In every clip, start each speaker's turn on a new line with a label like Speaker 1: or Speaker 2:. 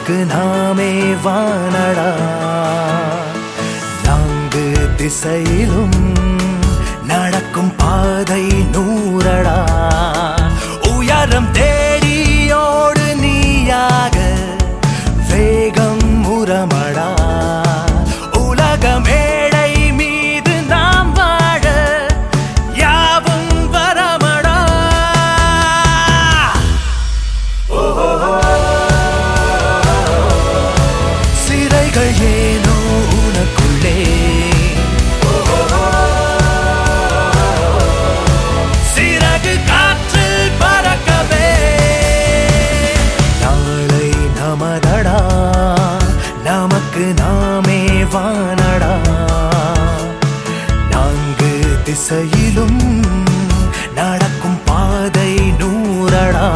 Speaker 1: நமக்கு நாமே வானடா நான்கு திசையிலும் நடக்கும் பாதை நூறடா உயரம் தேடியோடு நீயாக வேகம் முரமடா உலக மேடை மீது நாம் வாழ யாவும் வரமடா சிறைகள் ஏனோ உனக்குள்ளே சிறகு காற்றில் பறக்கவே நாளை நமதடா நமக்கு நாமே வானடா நான்கு திசையிலும் நடக்கும் பாதை நூறடா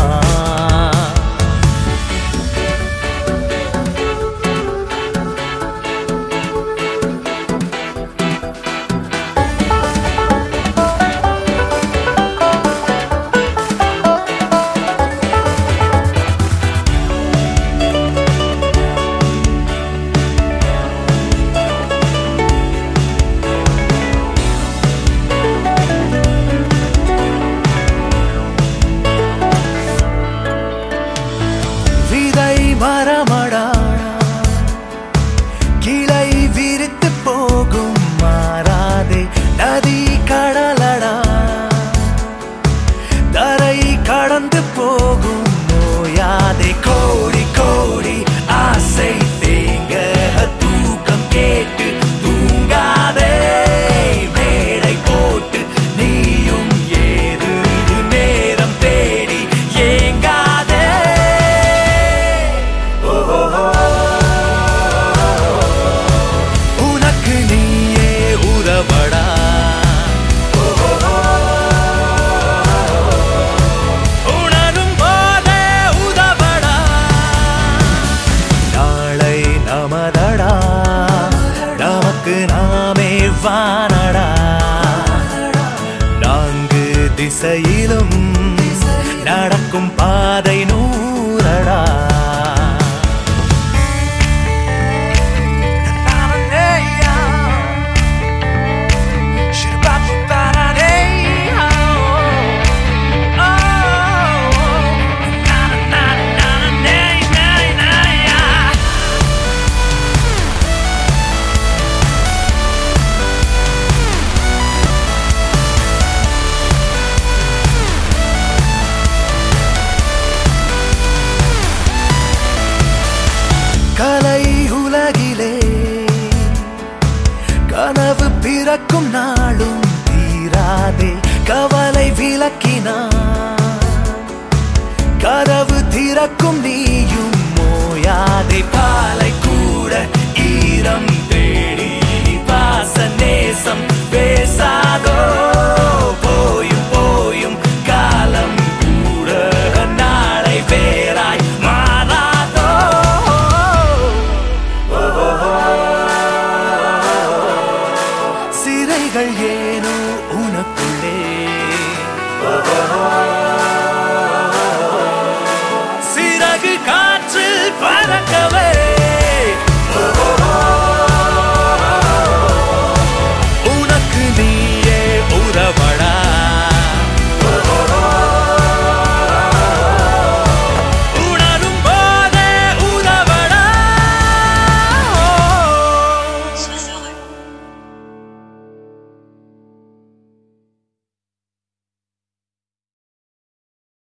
Speaker 1: மரமடா கிளை விரித்து போகும் மாறாதே நதி கடலடா தரை கடந்து போகும் நோயாதே கோடி கோடி ஆசை தேங்க தூக்கம் கேட்டு தூங்காதே மேடை போட்டு நீயும் ஏறு நேரம் தேடி ஏங்காதே உனக்கு நீயே உறவடா உணரும் போதே உதவடா நாளை நமதடா நமக்கு நாமே வானடா நான்கு திசையிலும் நடக்கும் பாதை நூறடா கலை உலகிலே கனவு பிறக்கும் நாளும் தீராதே கவலை விலக்கினான் கதவு திறக்கும் நீயும் மோயாதே பாலை கூட ஈரம் தேடி வாச நேசம் பேசாதோ போயும் போயும் காலம் கூட நாளை வேறாய் மாறாதோ சிறைகள் ஏனோ உனக்குள்ளே சிறகு காற்றில் பறக்கவே